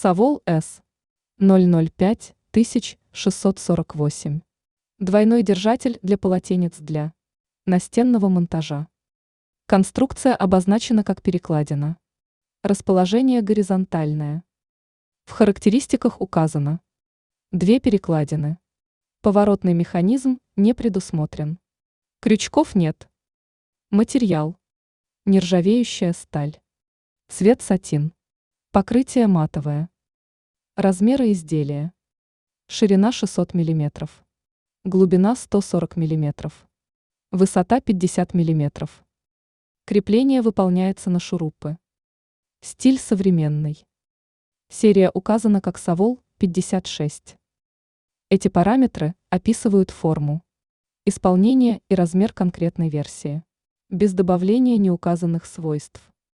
Совол С. 005648. Двойной держатель для полотенец для настенного монтажа. Конструкция обозначена как перекладина. Расположение горизонтальное. В характеристиках указано: две перекладины. Поворотный механизм не предусмотрен. Крючков нет. Материал: нержавеющая сталь. Цвет сатин. Покрытие матовое. Размеры изделия: ширина 600 мм, глубина 140 мм, высота 50 мм. Крепление выполняется на шурупы. Стиль современный. Серия указана как Совол 56. Эти параметры описывают форму, исполнение и размер конкретной версии, без добавления неуказанных свойств.